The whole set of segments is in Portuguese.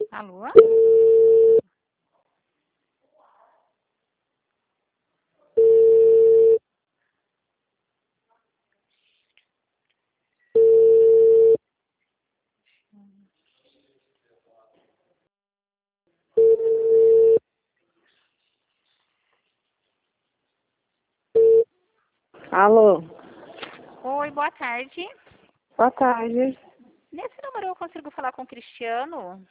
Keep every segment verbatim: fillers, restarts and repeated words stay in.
Alô? Alô, Oi, boa tarde. boa tarde. Nesse número eu consigo falar com o Cristiano?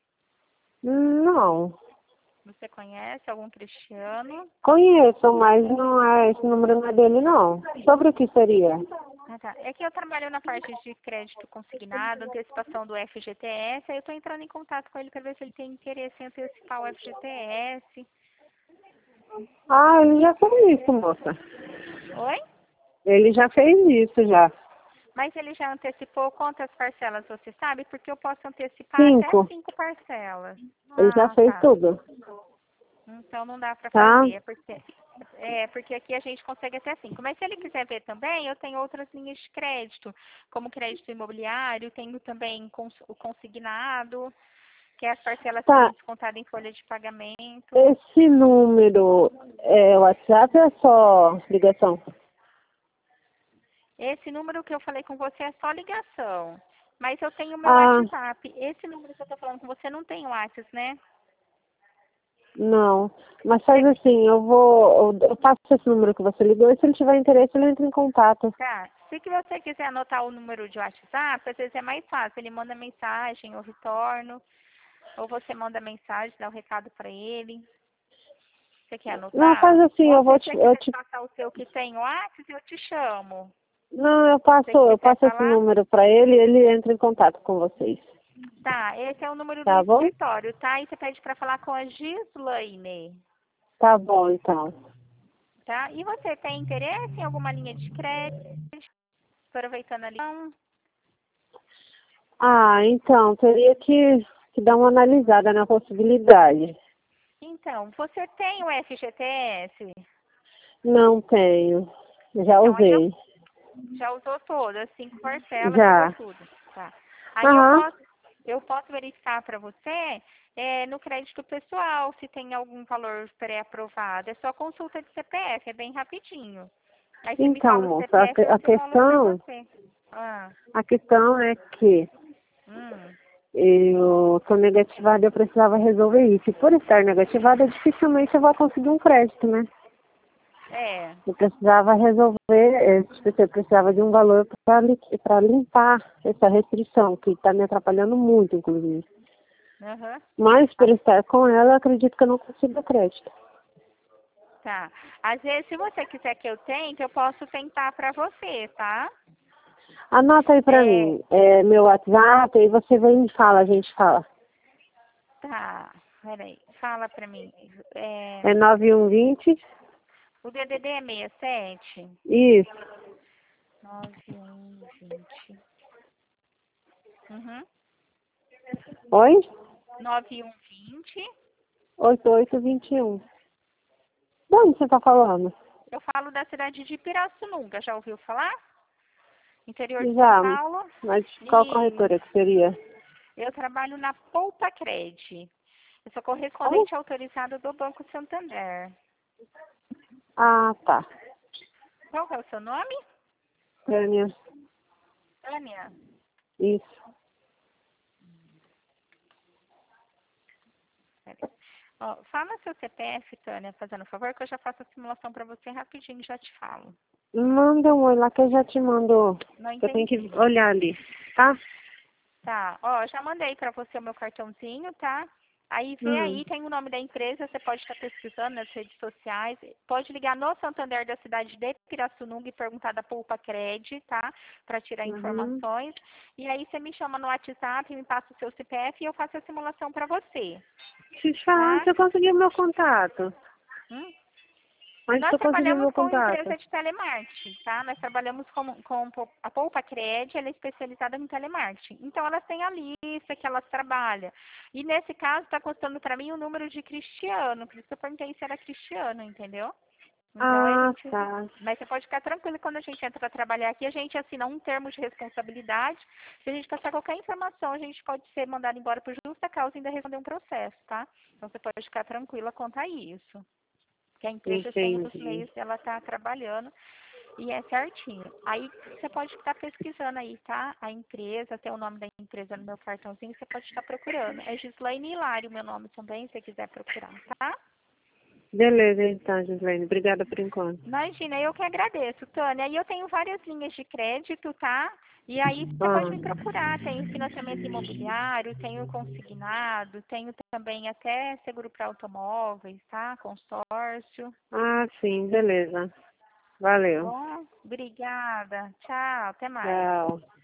Não, Você conhece algum Cristiano? conheço, mas não é esse número não é dele, não. Sobre o que seria? Ah, tá. É que eu trabalho na parte de crédito consignado, antecipação do F G T S, aí eu estou entrando em contato com ele para ver se ele tem interesse em antecipar o F G T S. Ah, ele já fez isso, moça. Oi? Ele já fez isso, já. Mas ele já antecipou quantas parcelas, você sabe? Porque eu posso antecipar até Cinco. cinco parcelas. Ele já Ah, fez tá. tudo, Então não dá para tá? fazer, porque é porque aqui a gente consegue até cinco. Mas se ele quiser ver também, eu tenho outras linhas de crédito, como crédito imobiliário, tenho também cons- o consignado, que é as parcelas Tá, também descontadas em folha de pagamento. esse número é WhatsApp ou é só ligação? Esse número que eu falei com você é só ligação. Mas eu tenho o meu Ah, WhatsApp. Esse número que eu estou falando com você não tem WhatsApp, né? não. Mas faz assim, eu vou, eu eu passo esse número que você ligou e se ele tiver interesse, ele entra em contato. Tá. Se que você quiser anotar o número de WhatsApp, às vezes é mais fácil. Ele manda mensagem, eu retorno. Ou você manda mensagem, dá o recado para ele. Você quer Não, anotar? faz assim, Ou eu se vou te, você eu quiser te passar o seu que tem WhatsApp, eu te chamo. Não, eu Se passo, você eu quiser passo esse falar, número para ele e ele entra em contato com vocês. tá. Esse é o número do Tá bom? escritório, tá? E você pede para falar com a Gislaine, Tá bom, então. tá? E você tem interesse em alguma linha de crédito? Aproveitando ali. Não. Ah, então, teria que, que dar uma analisada na possibilidade. Então, você tem o F G T S? Não tenho. Já Então, aí eu usei. já usou todas, cinco parcelas, usou Já. tudo. Tá. Aí eu Aham. posso, eu posso verificar para você é, no crédito pessoal se tem algum valor pré-aprovado. É só consulta de C P F, é bem rapidinho. Aí você me Então, fala o moça, a, que- C P F, eu a simulo para questão, você. Ah, a questão é que hum, eu tô negativada e eu precisava resolver isso. E por estar negativada, dificilmente eu vou conseguir um crédito, né? é. Eu precisava resolver, eh, tipo, eu precisava de um valor para limpar essa restrição, que está me atrapalhando muito, inclusive. Aham. Mas, por Ah, estar com ela, eu acredito que eu não consigo crédito. tá. Às vezes, se você quiser que eu tente, eu posso tentar para você, tá? Anota aí para É, mim, é, meu WhatsApp, aí você vem e fala, a gente fala. tá. Peraí, fala para mim. É, É nove um vinte, o D D D é sessenta e sete? isso. nove um vinte. Uhum. Oi? nove um vinte. oito oito dois um. De onde você está falando? Eu falo da cidade de Pirassununga, já ouviu falar? Interior de São Já, Paulo. mas qual E corretora que seria? eu trabalho na Poupa Cred. Eu sou Como? correspondente autorizada do Banco Santander. Ah, tá. Qual que é o seu nome? Tânia, Tânia. isso. Peraí. Ó, fala seu C P F, Tânia, fazendo favor, que eu já faço a simulação para você rapidinho e já te falo. Manda um oi lá que eu já te mando. Não Eu tenho que entendi. olhar ali, tá? Tá, ó, já mandei para você o meu cartãozinho, tá? Aí vê Hum. aí, tem o nome da empresa, você pode estar pesquisando nas redes sociais. Pode ligar no Santander da cidade de Pirassununga e perguntar da Poupa Cred, tá? Para tirar Uhum. informações. E aí você me chama no WhatsApp, me passa o seu C P F e eu faço a simulação para você, Deixa eu te falar, onde tá? você conseguiu meu contato? Hum? Onde Nós você conseguiu trabalhamos meu com contato? empresa de telemarketing, tá? Nós trabalhamos com, com a Poupa Cred, ela é especializada em telemarketing. Então, elas têm a lista que elas trabalham. E nesse caso, está constando para mim o número de Cristiano. Por isso que eu perguntei se era Cristiano, entendeu? Então, a Ah, gente... tá. Mas você pode ficar tranquilo, quando a gente entra para trabalhar aqui, a gente assina um termo de responsabilidade. Se a gente passar qualquer informação, a gente pode ser mandado embora por justa causa e ainda responder um processo, tá? Então, você pode ficar tranquila quanto a isso. Que a empresa tem um dos Entendi. meios dela estar trabalhando e é certinho. Aí, você pode estar pesquisando aí, tá? A empresa, tem o nome da empresa no meu cartãozinho, você pode estar procurando. É Gislaine Hilário, meu nome também, se você quiser procurar, tá? Beleza, então, Gislaine. Obrigada por enquanto. Imagina, eu que agradeço, Tânia. E eu tenho várias linhas de crédito, tá? E aí você pode Ah, me procurar. Tenho financiamento imobiliário, tenho consignado, tenho também até seguro para automóveis, tá? Consórcio. ah, sim, beleza. Tá Valeu. bom? Obrigada. Tchau, até mais. Tchau.